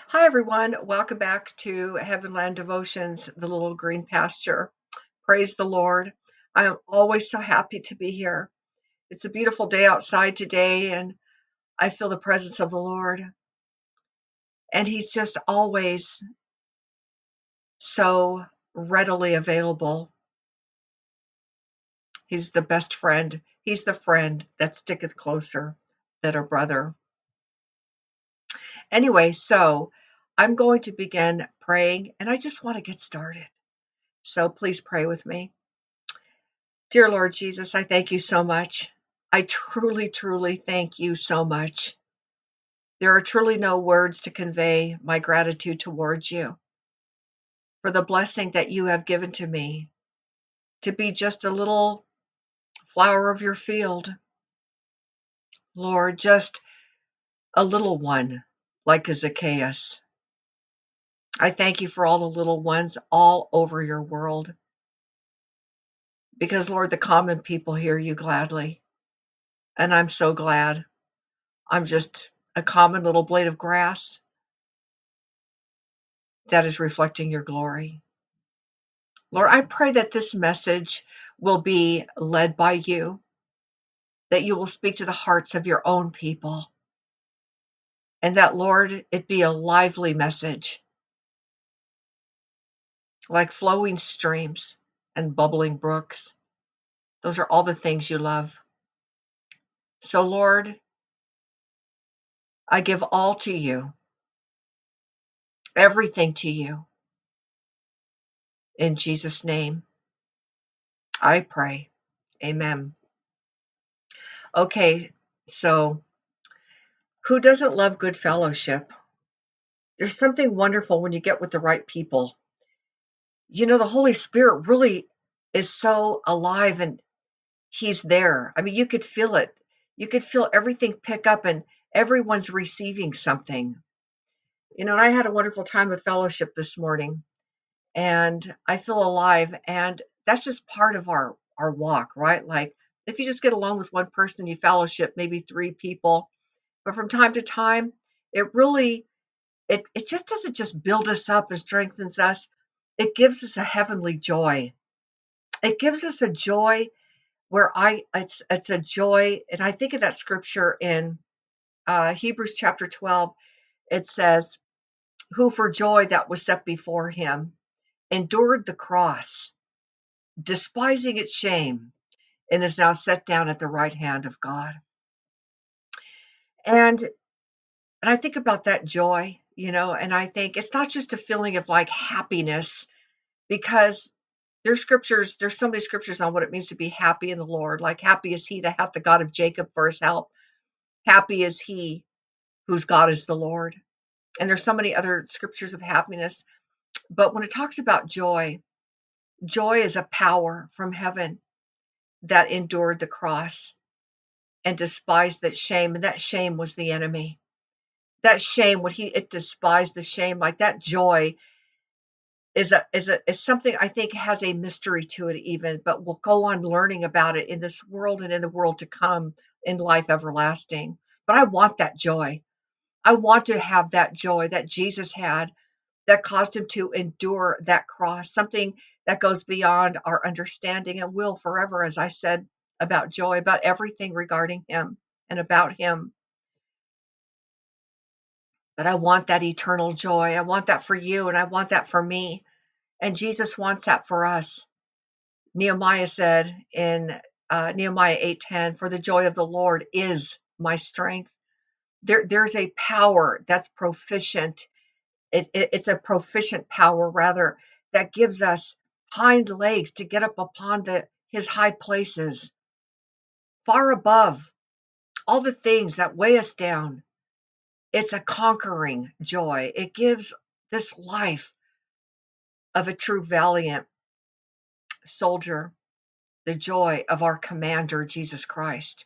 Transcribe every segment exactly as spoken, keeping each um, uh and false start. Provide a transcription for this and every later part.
Hi, everyone. Welcome back to Heavenland Devotions, the little green pasture. Praise the Lord. I am always so happy to be here. It's a beautiful day outside today, and I feel the presence of the Lord. And He's just always so readily available. He's the best friend. He's the friend that sticketh closer than a brother. Anyway, so I'm going to begin praying, and I just want to get started. So please pray with me. Dear Lord Jesus, I thank you so much. I truly, truly thank you so much. There are truly no words to convey my gratitude towards you for the blessing that you have given to me to be just a little flower of your field. Lord, just a little one like a Zacchaeus. I thank you for all the little ones all over your world because, Lord, the common people hear you gladly. And I'm so glad. I'm just a common little blade of grass that is reflecting your glory. Lord, I pray that this message will be led by you, that you will speak to the hearts of your own people, and that, Lord, it be a lively message, like flowing streams and bubbling brooks. Those are all the things you love. So, Lord, I give all to you, everything to you. In Jesus' name, I pray. Amen. Okay, so who doesn't love good fellowship? There's something wonderful when you get with the right people. You know, the Holy Spirit really is so alive and He's there. I mean, you could feel it. You could feel everything pick up and everyone's receiving something. You know, and I had a wonderful time of fellowship this morning and I feel alive. And that's just part of our, our walk, right? Like if you just get along with one person, you fellowship, maybe three people, but from time to time, it really It it just doesn't just build us up and strengthens us. It gives us a heavenly joy. It gives us a joy where I it's it's a joy, and I think of that scripture in uh, Hebrews chapter twelve. It says, "Who for joy that was set before him endured the cross, despising its shame, and is now set down at the right hand of God." And and I think about that joy, you know, and I think it's not just a feeling of like happiness because there's scriptures, there's so many scriptures on what it means to be happy in the Lord. Like, happy is he that hath the God of Jacob for his help. Happy is he whose God is the Lord. And there's so many other scriptures of happiness. But when it talks about joy, joy is a power from heaven that endured the cross and despised that shame. And that shame was the enemy. That shame, when he it despised the shame, like that joy is a is a is something I think has a mystery to it even, but we'll go on learning about it in this world and in the world to come in life everlasting. But I want that joy. I want to have that joy that Jesus had that caused him to endure that cross, something that goes beyond our understanding and will forever, as I said about joy, about everything regarding him and about him. But I want that eternal joy. I want that for you and I want that for me. And Jesus wants that for us. Nehemiah said in uh, Nehemiah eight ten, "For the joy of the Lord is my strength." There, there's a power that's proficient. It, it, it's a proficient power, rather, that gives us hind legs to get up upon the his high places, far above all the things that weigh us down. It's a conquering joy. It gives this life of a true valiant soldier the joy of our commander, Jesus Christ.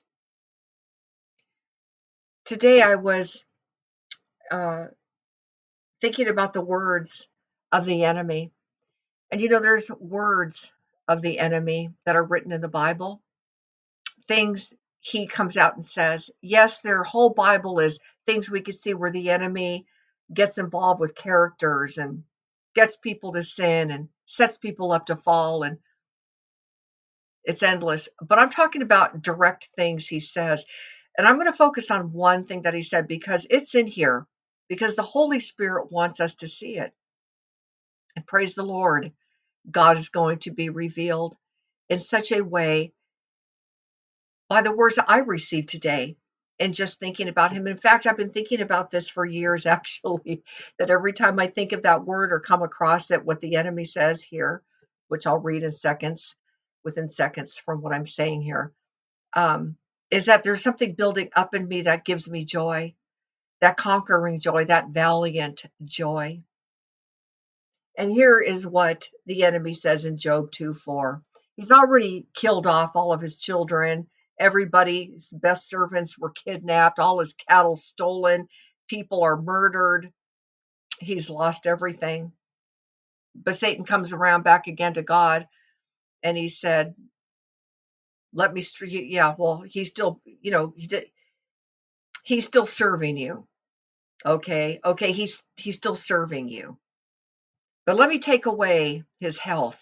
Today I was uh, thinking about the words of the enemy. And you know, there's words of the enemy that are written in the Bible, things he comes out and says. Yes, their whole Bible is things we could see where the enemy gets involved with characters and gets people to sin and sets people up to fall, and it's endless. But I'm talking about direct things he says. And I'm going to focus on one thing that he said because it's in here, because the Holy Spirit wants us to see it. And praise the Lord, God is going to be revealed in such a way by the words that I received today and just thinking about him. In fact, I've been thinking about this for years, actually, that every time I think of that word or come across it, what the enemy says here, which I'll read in seconds, within seconds from what I'm saying here, um, is that there's something building up in me that gives me joy, that conquering joy, that valiant joy. And here is what the enemy says in Job two four. He's already killed off all of his children. Everybody's best servants were kidnapped, all his cattle stolen, people are murdered. He's lost everything. But Satan comes around back again to God and he said, let me, yeah, well, he's still, you know, he did, he's still serving you. Okay. Okay. He's, he's still serving you. But let me take away his health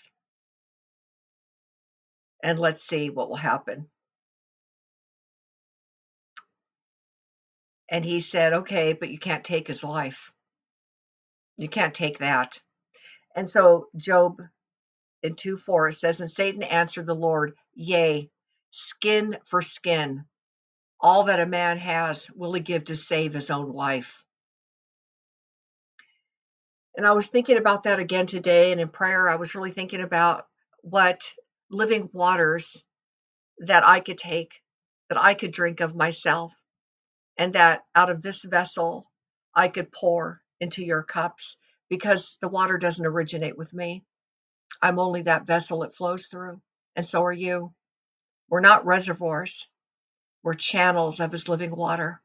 and let's see what will happen. And he said, okay, but you can't take his life. You can't take that. And so Job in two four, it says, and Satan answered the Lord, yea, skin for skin. All that a man has will he give to save his own life. And I was thinking about that again today. And in prayer, I was really thinking about what living waters that I could take, that I could drink of myself, and that out of this vessel I could pour into your cups, because the water doesn't originate with me. I'm only that vessel it flows through, and so are you. We're not reservoirs, we're channels of his living water.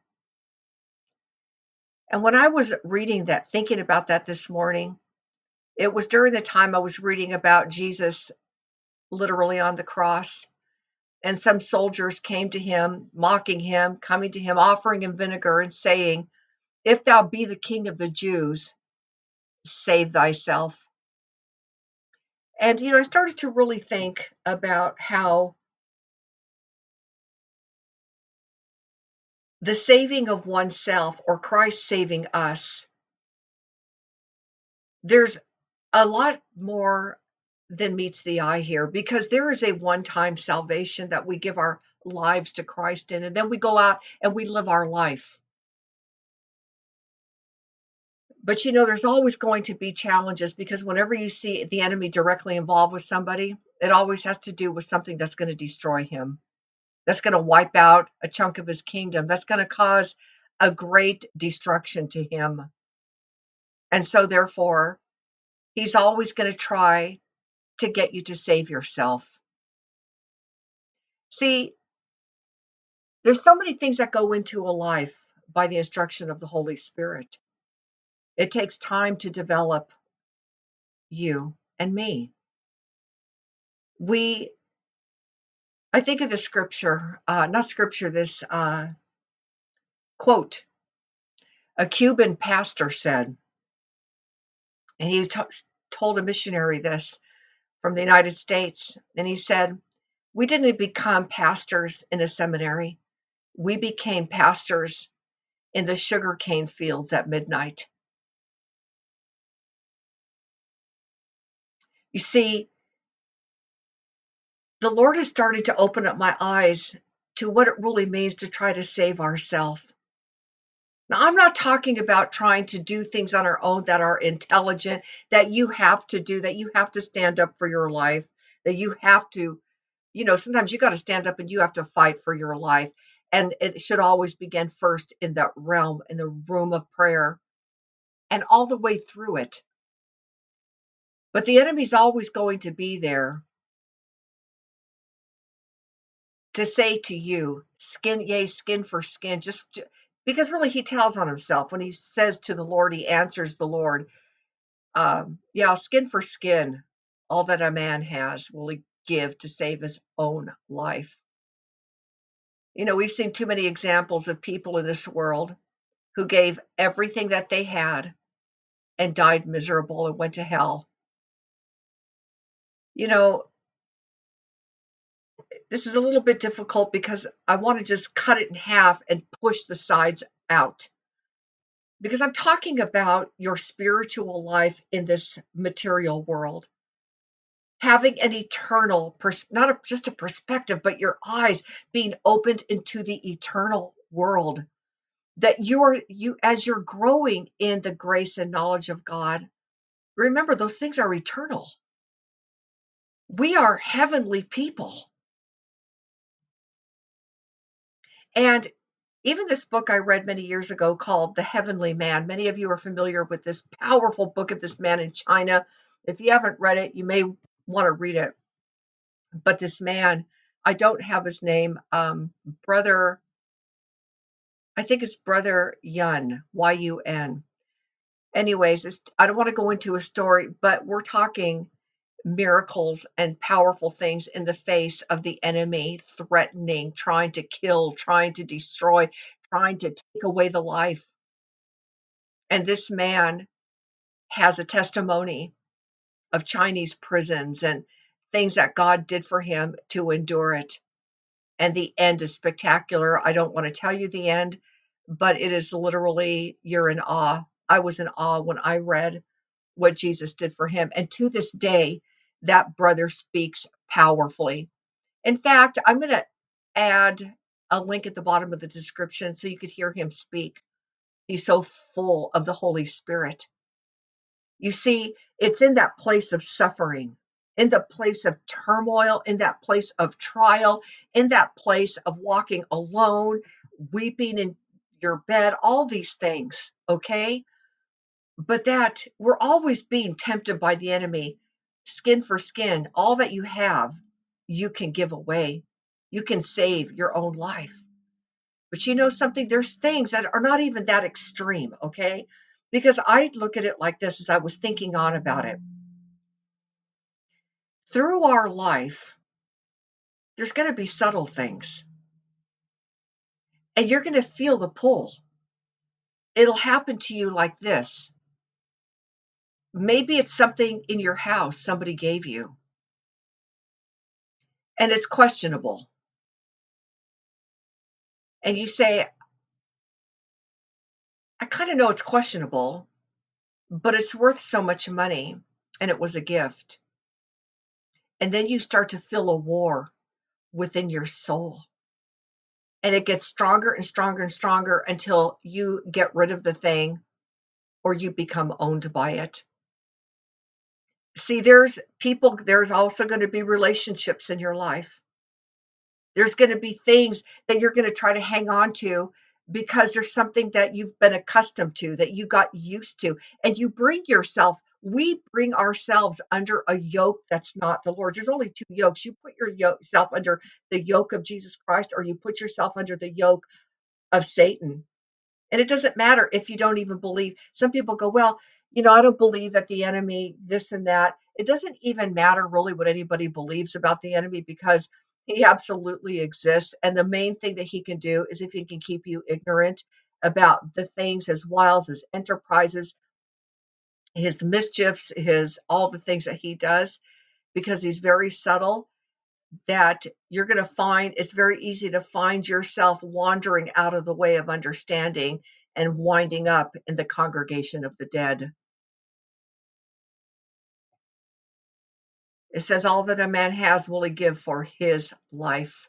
And when I was reading that, thinking about that this morning, it was during the time I was reading about Jesus literally on the cross. And some soldiers came to him, mocking him, coming to him, offering him vinegar and saying, if thou be the king of the Jews, save thyself. And, you know, I started to really think about how the saving of oneself, or Christ saving us, there's a lot more than meets the eye here, because there is a one-time salvation that we give our lives to Christ in, and then we go out and we live our life. But you know, there's always going to be challenges, because whenever you see the enemy directly involved with somebody, it always has to do with something that's going to destroy him, that's going to wipe out a chunk of his kingdom, that's going to cause a great destruction to him. And so therefore, he's always going to try to get you to save yourself. See, there's so many things that go into a life by the instruction of the Holy Spirit. It takes time to develop you and me. We, I think of the scripture, uh, not scripture, this uh, quote. A Cuban pastor said, and he t- told a missionary this from the United States, and he said, we didn't become pastors in a seminary. We became pastors in the sugarcane fields at midnight. You see, the Lord has started to open up my eyes to what it really means to try to save ourselves. Now, I'm not talking about trying to do things on our own that are intelligent, that you have to do, that you have to stand up for your life, that you have to, you know, sometimes you got to stand up and you have to fight for your life. And it should always begin first in that realm, in the room of prayer, and all the way through it. But the enemy's always going to be there to say to you, skin, yea, skin for skin, just because really he tells on himself when he says to the Lord, he answers the Lord, um, yeah, skin for skin, all that a man has will he give to save his own life. You know, we've seen too many examples of people in this world who gave everything that they had and died miserable and went to hell. You know, this is a little bit difficult because I want to just cut it in half and push the sides out. Because I'm talking about your spiritual life in this material world. Having an eternal, pers- not a, just a perspective, but your eyes being opened into the eternal world. That you're, you, as you're growing in the grace and knowledge of God, remember those things are eternal. We are heavenly people. And even this book I read many years ago called The Heavenly Man, many of you are familiar with this powerful book of this man in China. If you haven't read it, you may want to read it. But this man, I don't have his name, um, brother, I think it's brother Yun, Y U N. Anyways, it's, I don't want to go into a story, but we're talking miracles and powerful things in the face of the enemy threatening, trying to kill, trying to destroy, trying to take away the life. And this man has a testimony of Chinese prisons and things that God did for him to endure it. And the end is spectacular. I don't want to tell you the end, but it is literally, you're in awe. I was in awe when I read what Jesus did for him. And to this day, that brother speaks powerfully. In fact, I'm going to add a link at the bottom of the description so you could hear him speak. He's so full of the Holy Spirit. You see, it's in that place of suffering, in the place of turmoil, in that place of trial, in that place of walking alone, weeping in your bed, all these things, okay? But that we're always being tempted by the enemy, skin for skin. All that you have, you can give away. You can save your own life. But you know something? There's things that are not even that extreme, okay? Because I look at it like this as I was thinking on about it. Through our life, there's going to be subtle things. And you're going to feel the pull. It'll happen to you like this. Maybe it's something in your house somebody gave you. And it's questionable. And you say, I kind of know it's questionable, but it's worth so much money. And it was a gift. And then you start to feel a war within your soul. And it gets stronger and stronger and stronger until you get rid of the thing or you become owned by it. See, there's people, there's also going to be relationships in your life. There's going to be things that you're going to try to hang on to because there's something that you've been accustomed to, that you got used to, and you bring yourself, we bring ourselves under a yoke that's not the Lord's. There's only two yokes. You put yourself under the yoke of Jesus Christ, or you put yourself under the yoke of Satan. And it doesn't matter if you don't even believe. Some people go, well, you know, I don't believe that the enemy, this and that. It doesn't even matter really what anybody believes about the enemy because he absolutely exists. And the main thing that he can do is if he can keep you ignorant about the things, his wiles, his enterprises, his mischiefs, his all the things that he does, because he's very subtle, that you're going to find it's very easy to find yourself wandering out of the way of understanding and winding up in the congregation of the dead. It says, all that a man has will he give for his life.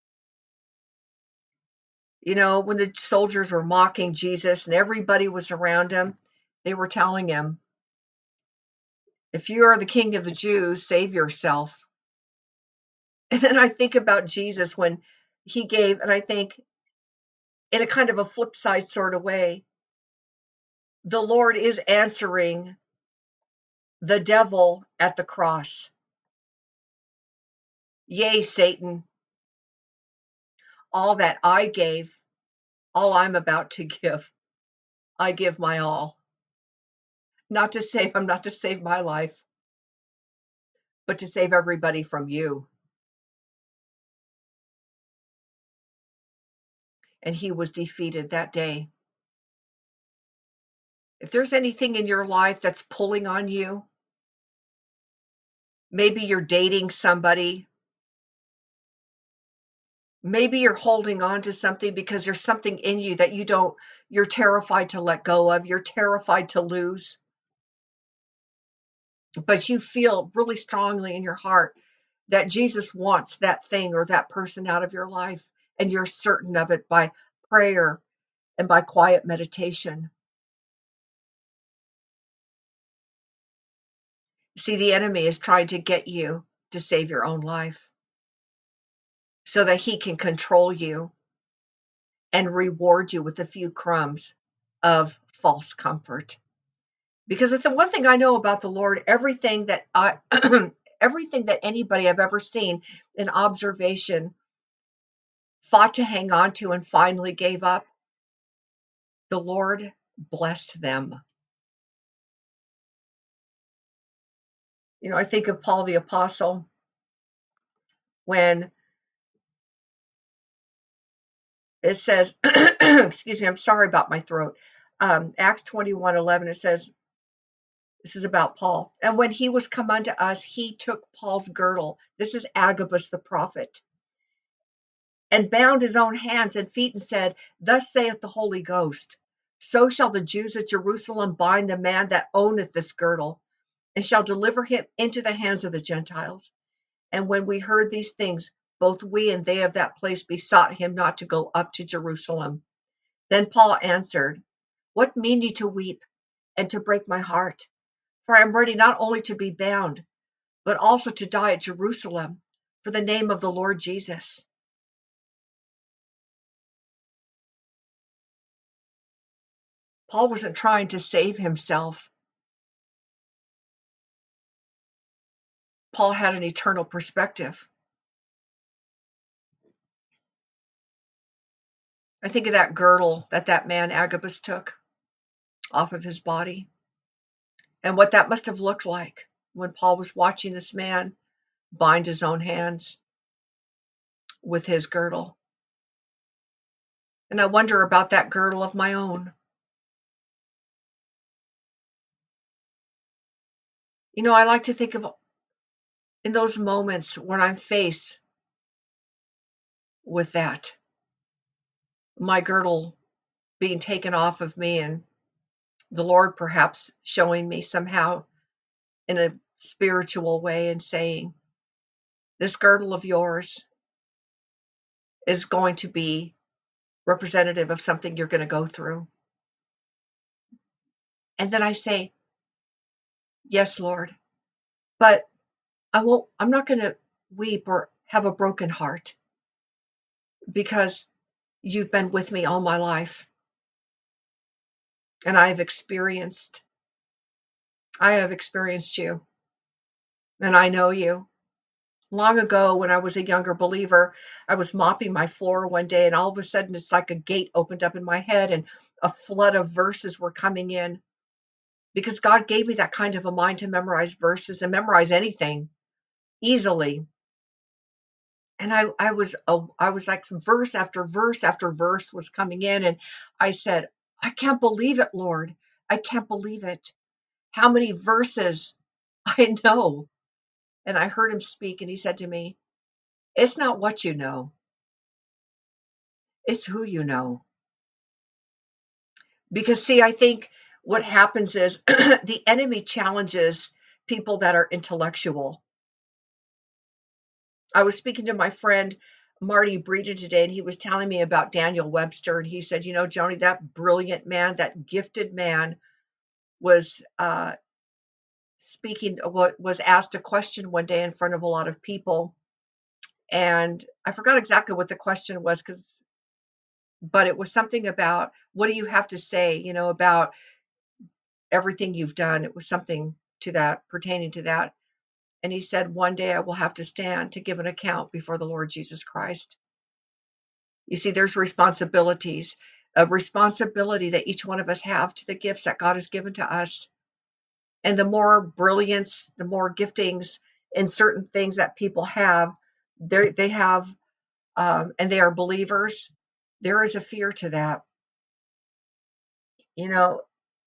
You know, when the soldiers were mocking Jesus and everybody was around him, they were telling him, if you are the king of the Jews, save yourself. And then I think about Jesus when he gave, and I think in a kind of a flip side sort of way, the Lord is answering the devil at the cross. Yea, Satan, all that I gave, all I'm about to give, I give my all. Not to save, I'm not to save my life, but to save everybody from you. And he was defeated that day. If there's anything in your life that's pulling on you, maybe you're dating somebody, maybe you're holding on to something because there's something in you that you don't, you're terrified to let go of, you're terrified to lose, but you feel really strongly in your heart that Jesus wants that thing or that person out of your life, and you're certain of it by prayer and by quiet meditation. See, the enemy is trying to get you to save your own life so that he can control you and reward you with a few crumbs of false comfort. Because it's the one thing I know about the Lord, everything that I everything that anybody I've ever seen in observation fought to hang on to and finally gave up, the Lord blessed them. You know, I think of Paul the Apostle when it says, excuse me, I'm sorry about my throat. Um, Acts twenty-one eleven, it says, this is about Paul. And when he was come unto us, he took Paul's girdle. This is Agabus the prophet, and bound his own hands and feet and said, thus saith the Holy Ghost, so shall the Jews at Jerusalem bind the man that owneth this girdle, and shall deliver him into the hands of the Gentiles. And when we heard these things, both we and they of that place besought him not to go up to Jerusalem. Then Paul answered, what mean ye to weep and to break my heart? For I am ready not only to be bound, but also to die at Jerusalem for the name of the Lord Jesus. Paul wasn't trying to save himself. Paul had an eternal perspective. I think of that girdle that that man Agabus took off of his body, and what that must have looked like when Paul was watching this man bind his own hands with his girdle. And I wonder about that girdle of my own. You know, I like to think of in those moments when I'm faced with that, my girdle being taken off of me, and the Lord perhaps showing me somehow in a spiritual way and saying, this girdle of yours is going to be representative of something you're going to go through. And then I say, yes, Lord, but I won't, I'm not going to weep or have a broken heart because you've been with me all my life. And I have experienced, I have experienced you, and I know you. Long ago, when I was a younger believer, I was mopping my floor one day, and all of a sudden it's like a gate opened up in my head and a flood of verses were coming in, because God gave me that kind of a mind to memorize verses and memorize anything easily. And I, I was, a, I was like some verse after verse after verse was coming in. And I said, I can't believe it, Lord. I can't believe it. How many verses I know. And I heard him speak, and he said to me, it's not what you know, it's who you know. Because see, I think what happens is the enemy challenges people that are intellectual. I was speaking to my friend Marty Breeden today, and he was telling me about Daniel Webster. And he said, you know, Joni, that brilliant man, that gifted man was uh, speaking, was asked a question one day in front of a lot of people. And I forgot exactly what the question was, because, but it was something about, what do you have to say, you know, about everything you've done? It was something to that, pertaining to that. And he said, one day I will have to stand to give an account before the Lord Jesus Christ. You see, there's responsibilities, a responsibility that each one of us have to the gifts that God has given to us. And the more brilliance, the more giftings in certain things that people have, they they have, um, and they are believers, there is a fear to that. You know,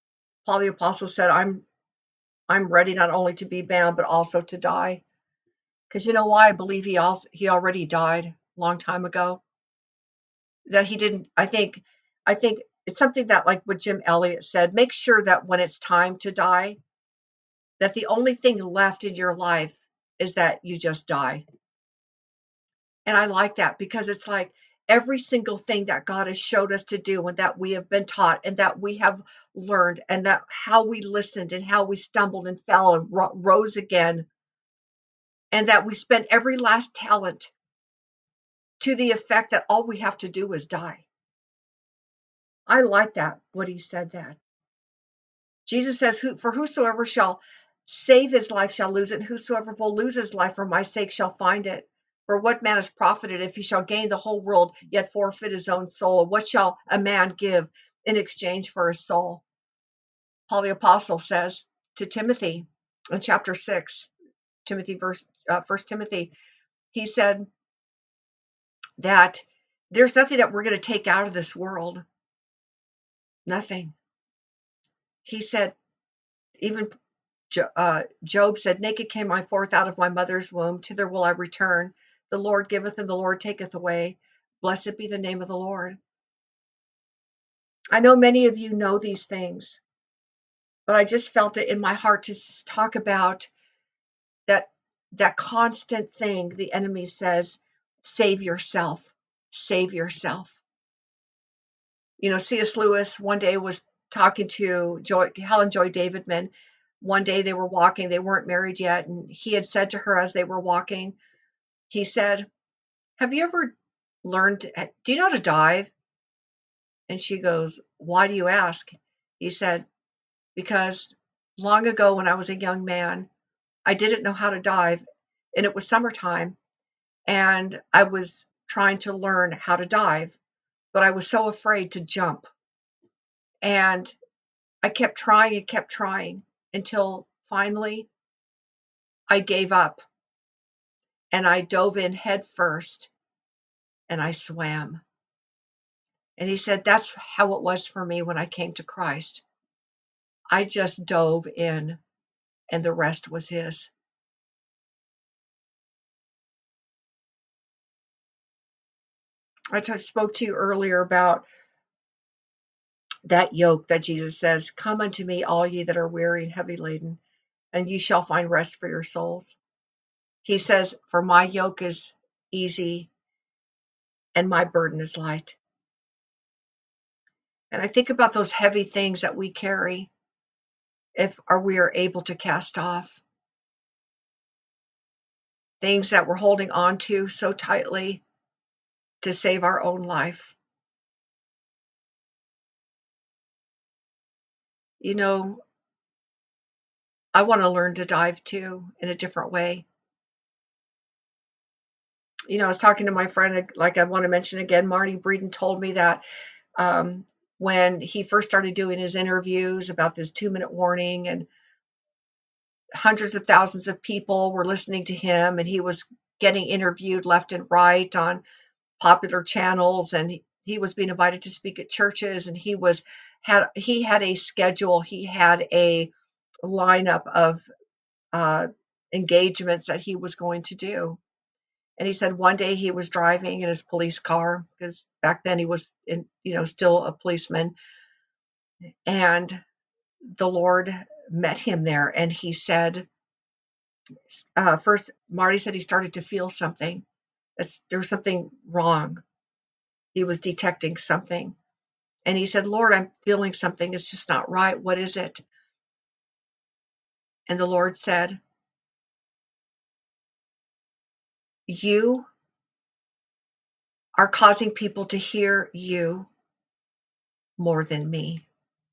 Paul the Apostle said, I'm I'm ready not only to be bound, but also to die. Because you know why? I believe he also he already died a long time ago. That he didn't, I think, I think it's something that, like what Jim Elliot said, make sure that when it's time to die, that the only thing left in your life is that you just die. And I like that because it's like every single thing that God has showed us to do and that we have been taught and that we have learned and that how we listened and how we stumbled and fell and ro- rose again and that we spent every last talent to the effect that all we have to do is die. I like that, what he said that. Jesus says, "Who for whosoever shall save his life shall lose it, and whosoever will lose his life for my sake shall find it. For what man is profited if he shall gain the whole world, yet forfeit his own soul? And what shall a man give in exchange for his soul?" Paul the Apostle says to Timothy in chapter six, Timothy verse uh, First Timothy, he said that there's nothing that we're going to take out of this world. Nothing. He said, even uh, Job said, "Naked came I forth out of my mother's womb, thither will I return. The Lord giveth and the Lord taketh away. Blessed be the name of the Lord." I know many of you know these things, but I just felt it in my heart to talk about that that constant thing the enemy says, save yourself, save yourself. You know, C S. Lewis one day was talking to Joy, Helen Joy Davidman. One day they were walking, they weren't married yet, and he had said to her as they were walking, he said, "Have you ever learned, do you know how to dive?" And she goes, "Why do you ask?" He said, "Because long ago when I was a young man, I didn't know how to dive, and it was summertime, and I was trying to learn how to dive, but I was so afraid to jump. And I kept trying and kept trying until finally I gave up and I dove in head first and I swam." And he said, that's how it was for me when I came to Christ. I just dove in and the rest was his. I t- spoke to you earlier about that yoke that Jesus says, "Come unto me, all ye that are weary and heavy laden, and ye shall find rest for your souls." He says, "For my yoke is easy and my burden is light." And I think about those heavy things that we carry, if are we are able to cast off things that we're holding on to so tightly to save our own life. You know, I want to learn to dive too in a different way. You know, I was talking to my friend, like I want to mention again, Marty Breeden told me that um, when he first started doing his interviews about this two minute warning and hundreds of thousands of people were listening to him and he was getting interviewed left and right on popular channels and he, he was being invited to speak at churches and he was had he had a schedule, he had a lineup of uh, engagements that he was going to do. And he said one day he was driving in his police car because back then he was in, you know, still a policeman, and the Lord met him there and he said, uh, first Marty said he started to feel something. There was something wrong. He was detecting something. And he said, "Lord, I'm feeling something. It's just not right. What is it?" And the Lord said, "You are causing people to hear you more than me."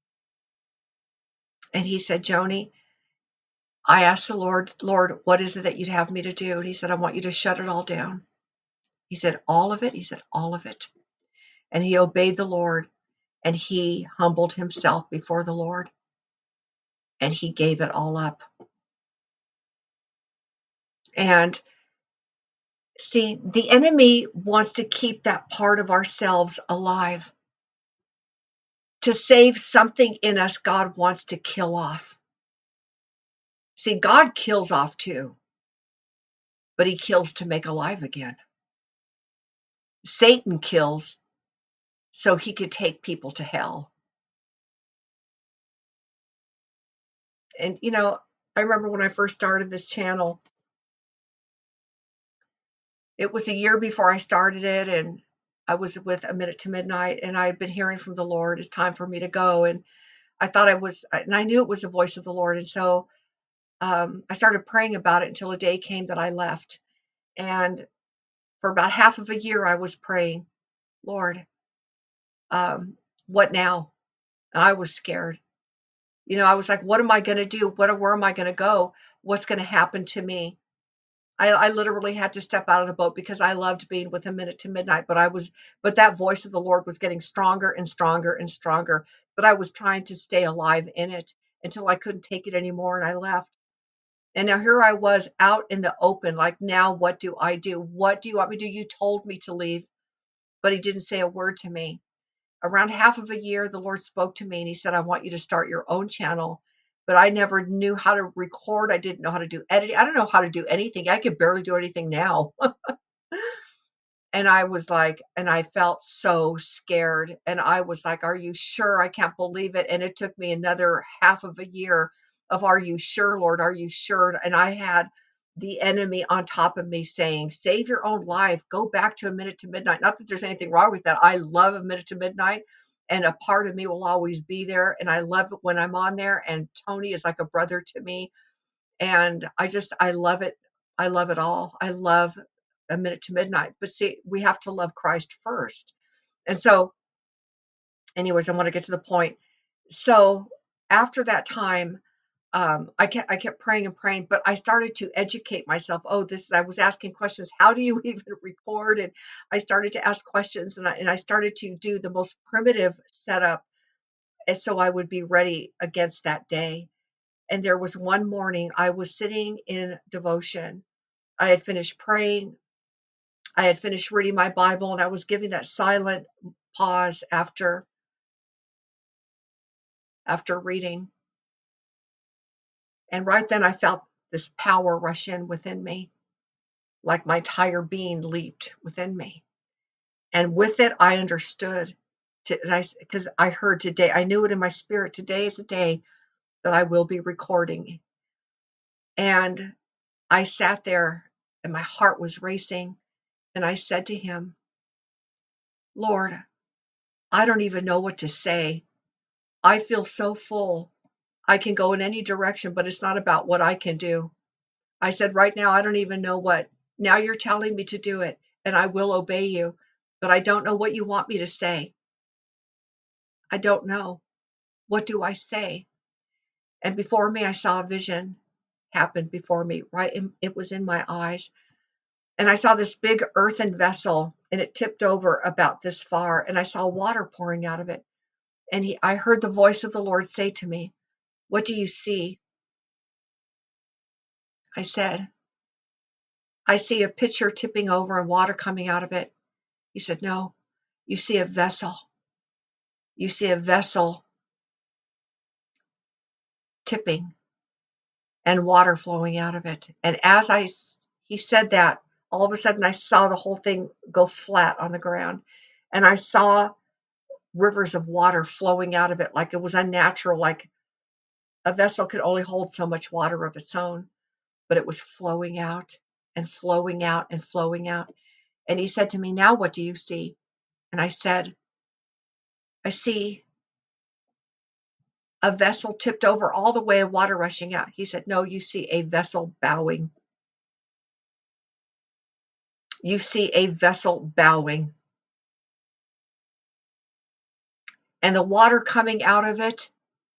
And he said, "Joni, I asked the Lord, Lord, what is it that you'd have me to do?" And he said, "I want you to shut it all down." He said, "All of it?" He said, "All of it." And he obeyed the Lord and he humbled himself before the Lord and he gave it all up. And see, the enemy wants to keep that part of ourselves alive. to save something in us God wants to kill off. See, God kills off too, but he kills to make alive again. Satan kills so he could take people to hell. And, you know, I remember when I first started this channel, it was a year before I started it, and I was with A Minute to Midnight, and I had been hearing from the Lord, it's time for me to go. And I thought I was, and I knew it was the voice of the Lord. And so um, I started praying about it until a day came that I left. And for about half of a year, I was praying, Lord, um, what now? And I was scared. You know, I was like, what am I going to do? What, where am I going to go? What's going to happen to me? I, I literally had to step out of the boat because I loved being with A Minute to Midnight, but I was, but that voice of the Lord was getting stronger and stronger and stronger. But I was trying to stay alive in it until I couldn't take it anymore, and I left. And now here I was out in the open, like, now what do I do? What do you want me to do? You told me to leave, but he didn't say a word to me. Around half of a year, the Lord spoke to me and he said, I want you to start your own channel. But I never knew how to record. I didn't know how to do editing. I don't know how to do anything. I could barely do anything now. And I was like, and I felt so scared. And I was like, are you sure? I can't believe it. And it took me another half of a year of, are you sure, Lord? Are you sure? And I had the enemy on top of me saying, save your own life. Go back to A Minute to Midnight. Not that there's anything wrong with that. I love A Minute to Midnight. And a part of me will always be there. And I love it when I'm on there. And Tony is like a brother to me. And I just, I love it. I love it all. I love A Minute to Midnight. But see, we have to love Christ first. And so, anyways, I want to get to the point. So after that time, um, I kept I kept praying and praying, but I started to educate myself. Oh, this I was asking questions. How do you even record? And I started to ask questions, and I and I started to do the most primitive setup, and so I would be ready against that day. And there was one morning I was sitting in devotion. I had finished praying. I had finished reading my Bible, and I was giving that silent pause after after reading. And right then I felt this power rush in within me, like my entire being leaped within me. And with it, I understood, to, and I, because I heard today, I knew it in my spirit, today is a day that I will be recording. And I sat there and my heart was racing. And I said to him, Lord, I don't even know what to say. I feel so full. I can go in any direction, but it's not about what I can do. I said, right now, I don't even know what. Now you're telling me to do it, and I will obey you, but I don't know what you want me to say. I don't know. What do I say? And before me, I saw a vision happen before me, right? In, it was in my eyes. And I saw this big earthen vessel, and it tipped over about this far, and I saw water pouring out of it. And he, I heard the voice of the Lord say to me, what do you see? I said, I see a pitcher tipping over and water coming out of it. He said, no, you see a vessel. You see a vessel tipping and water flowing out of it. And as I, he said that, all of a sudden I saw the whole thing go flat on the ground. And I saw rivers of water flowing out of it like it was unnatural, like a vessel could only hold so much water of its own, but it was flowing out and flowing out and flowing out. And he said to me, now what do you see? And I said, I see a vessel tipped over all the way, water rushing out. He said, no, you see a vessel bowing. You see a vessel bowing. And the water coming out of it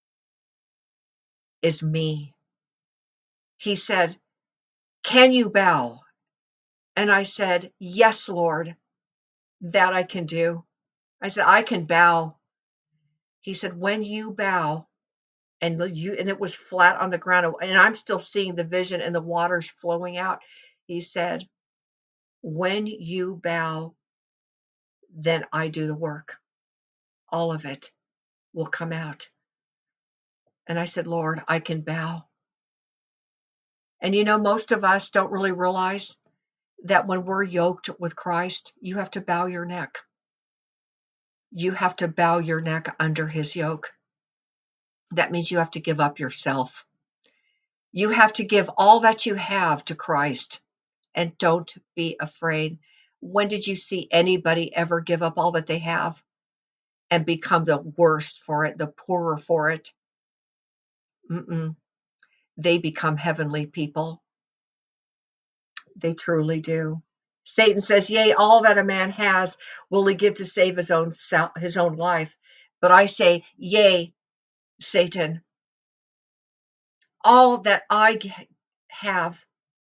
is me. He said, can you bow? And I said, yes, Lord, that I can do. I said, I can bow. He said, when you bow, and you and it was flat on the ground, and I'm still seeing the vision and the waters flowing out. He said, when you bow, then I do the work, all of it. will come out. And I said, Lord, I can bow. And you know, most of us don't really realize that when we're yoked with Christ, you have to bow your neck. You have to bow your neck under his yoke. That means you have to give up yourself. You have to give all that you have to Christ. And don't be afraid. When did you see anybody ever give up all that they have and become the worse for it, the poorer for it? Mm-mm. They become heavenly people. They truly do. Satan says, yea, all that a man has will he give to save his own self, his own life. But I say, yea, Satan, all that I have,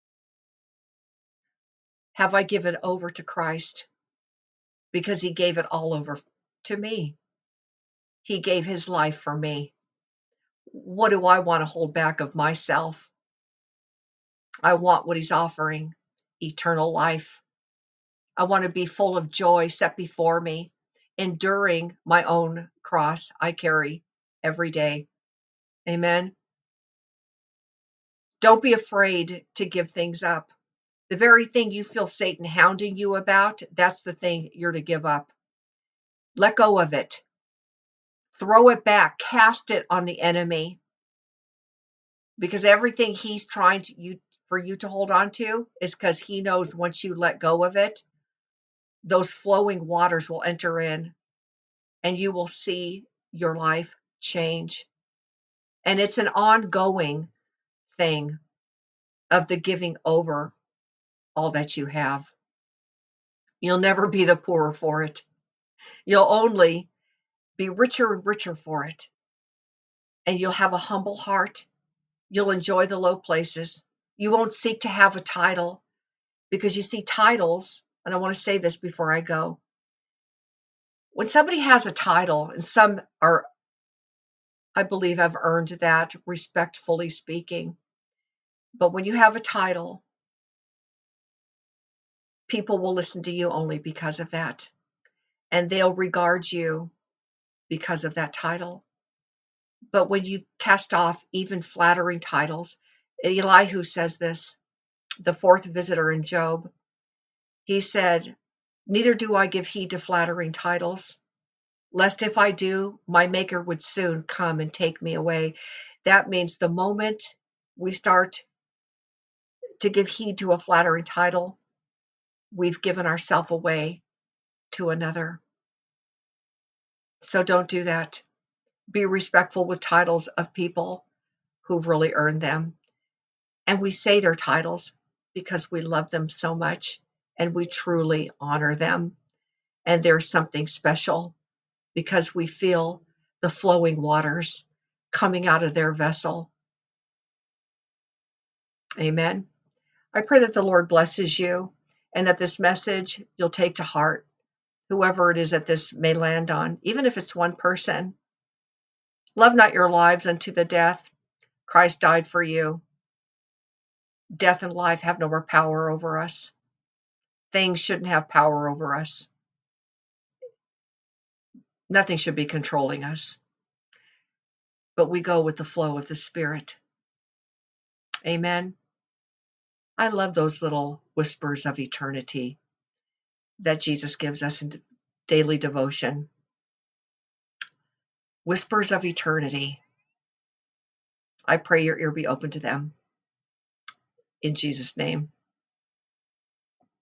have I given over to Christ, because he gave it all over to me. He gave his life for me. What do I want to hold back of myself? I want what he's offering, eternal life. I want to be full of joy set before me, enduring my own cross I carry every day. Amen. Don't be afraid to give things up. The very thing you feel Satan hounding you about, that's the thing you're to give up. Let go of it. Throw it back. Cast it on the enemy. Because everything he's trying to you for you to hold on to is because he knows once you let go of it, those flowing waters will enter in and you will see your life change. And it's an ongoing thing of the giving over all that you have. You'll never be the poorer for it. You'll only be richer and richer for it. And you'll have a humble heart. You'll enjoy the low places. You won't seek to have a title, because you see, titles, and I want to say this before I go. When somebody has a title, and some are, I believe, have earned that, respectfully speaking. But when you have a title, people will listen to you only because of that. And they'll regard you because of that title. But when you cast off even flattering titles, Elihu says this, the fourth visitor in Job, he said, neither do I give heed to flattering titles, lest if I do, my maker would soon come and take me away. That means the moment we start to give heed to a flattering title, we've given ourselves away to another. So don't do that. Be respectful with titles of people who've really earned them. And we say their titles because we love them so much and we truly honor them. And there's something special because we feel the flowing waters coming out of their vessel. Amen. I pray that the Lord blesses you and that this message you'll take to heart, whoever it is that this may land on, even if it's one person. Love not your lives unto the death. Christ died for you. Death and life have no more power over us. Things shouldn't have power over us. Nothing should be controlling us. But we go with the flow of the Spirit. Amen. I love those little whispers of eternity that Jesus gives us in daily devotion. Whispers of eternity. I pray your ear be open to them. In Jesus' name.